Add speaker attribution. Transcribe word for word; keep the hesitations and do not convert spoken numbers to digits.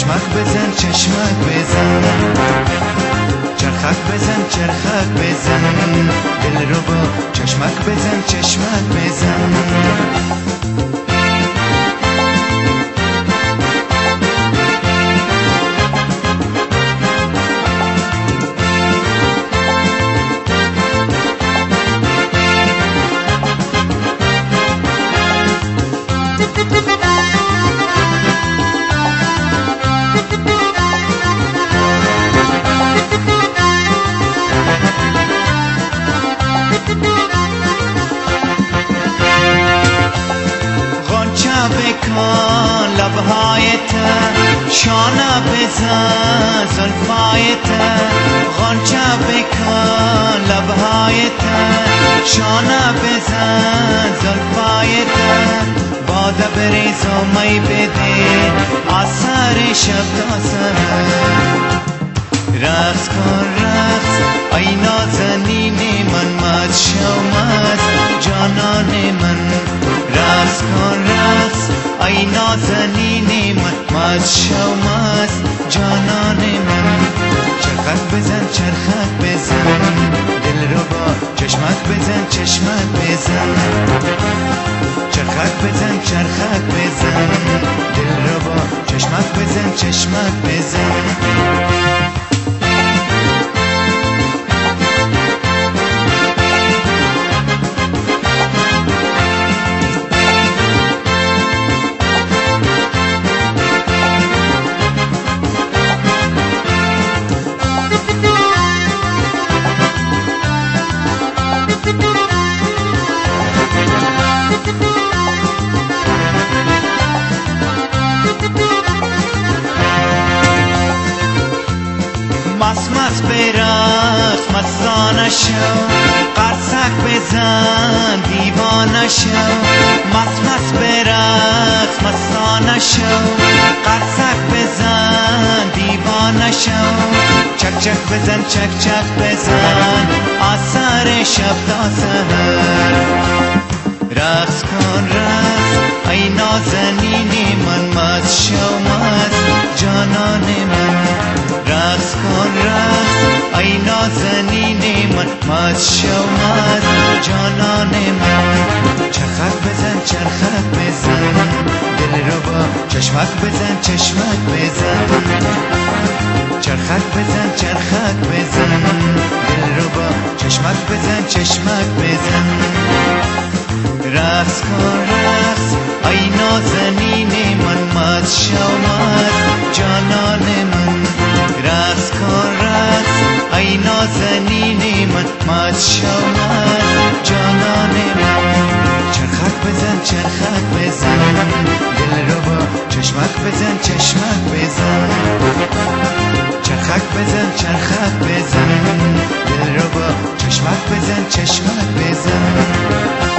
Speaker 1: چشمک بزن چشمک بزن، چرخک بزن چرخک بزن، دل رو با چشمک بزن چشمک بزن. بکن لبهای ته، شانه بزن زلفای ته، غنچه بکن لبهای ته، شانه بزن زلفای ته، باده بریز و می بده آثار شب تا سحر. رقص کن رقص ای نازنین من، مست شو مست جانان من. رقص کن رقص ای نازنین من، مست شو مست جانان من. چرخک بزن چرخک بزن، دل رو با چشمک بزن چشمک بزن. چرخک بزن چرخک بزن، دل رو با چشمک بزن چشمک بزن. مست مست برقص مستانه شو، قرصک بزن دیوانه شو. مست مست برقص مستانه شو، قرصک بزن دیوانه شو. چک چک بزن چک چک بزن آثار شب تا سحر. رقص کن رقص ای نازنین من، مست شو مست جانان من. رقص کن رقص ای نازنین من، مست شو مست جانان من. چرخک بزن چرخک بزن، دل رو با چشمک بزن چشمک بزن. چرخک بزن چرخک بزن، دل رو با چشمک بزن چشمک بزن. رقص کن رقص ای نازنین من، مست شو مست جانان من. رقص کن رقص ای نازنین من، مست شو مست جانان من. چرخک بزن چرخک بزن، دل رو با چشمک بزن چشمک بزن. چرخک بزن چرخک بزن، دل رو با چشمک بزن چشمک بزن.